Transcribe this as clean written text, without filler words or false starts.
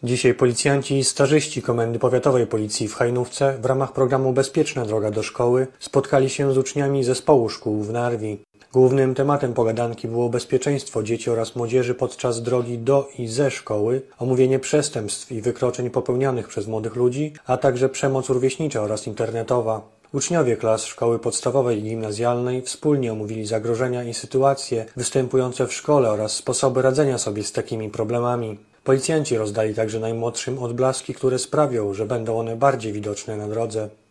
Dzisiaj policjanci i stażyści Komendy Powiatowej Policji w Hajnówce w ramach programu Bezpieczna droga do szkoły spotkali się z uczniami zespołu szkół w Narwi. Głównym tematem pogadanki było bezpieczeństwo dzieci oraz młodzieży podczas drogi do i ze szkoły, omówienie przestępstw i wykroczeń popełnianych przez młodych ludzi, a także przemoc rówieśnicza oraz internetowa. Uczniowie klas szkoły podstawowej i gimnazjalnej wspólnie omówili zagrożenia i sytuacje występujące w szkole oraz sposoby radzenia sobie z takimi problemami. Policjanci rozdali także najmłodszym odblaski, które sprawią, że będą one bardziej widoczne na drodze.